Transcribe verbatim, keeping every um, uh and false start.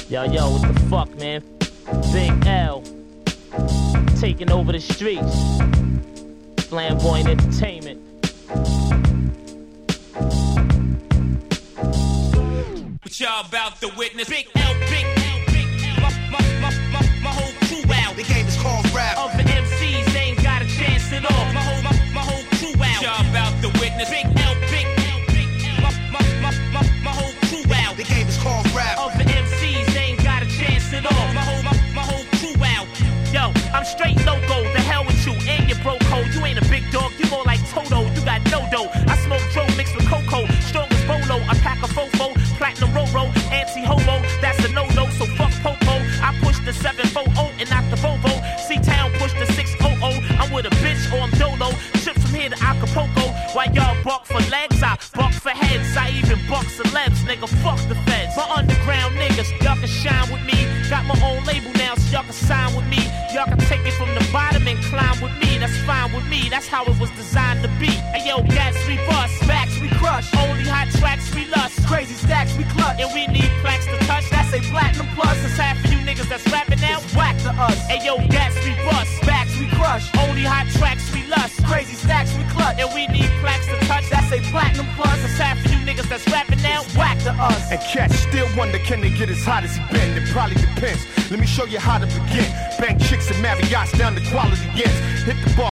Yo, yo, what the fuck, man? Big L. Taking over the streets. Flamboyant Entertainment. What y'all about to witness? Big L, Big L, Big L. My, my, my, my, my whole crew out. The game is called rap. Other M Cs ain't got a chance at all. My whole, my, my whole crew out. What y'all about to witness? Big L, Big L, Big L. My, my, my, my, my whole crew out. The game is called rap. Other M Cs ain't got a chance at all. My whole, my, my whole crew out. Yo, I'm straight loco. The hell with you and your bro code. You ain't a big dog. You more like Toto. You got no dough. I smoke Dro mixed with cocoa. Strong as Bolo. I pack a fofo. Platinum Roro. Anti-homo. That's a no-no. So fuck Popo. I push the seven forty and not the Volvo. C-Town push the six hundred. I'm with a bitch or I'm Dolo. Trip from here to Acapulco. While y'all bark for legs, I bark for heads. I even bark celebs, nigga. Fuck the feds. My underground niggas, y'all can shine with me. Got my own label now, so y'all can sign with me. Y'all can take it from the bottom and climb with me. That's fine with me. That's how it was designed to be. Hey yo, gats we bust, backs we crush. Only hot tracks we lust. Crazy stacks we clutch. And we need plaques to touch. That's a platinum plus. It's half of you niggas that's rapping now. Whack to us. Hey yo, gats we bust, backs we crush. Only hot tracks we lust. Crazy stacks we clutch. And we need plaques to touch. That's a platinum plus. It's half of you niggas that's rapping now. Whack to us. And cats still wonder, can they get as hot as he been? It probably depends. Let me show you how to begin. Bank chicks and Marriott's down to quality gets. Hit the bar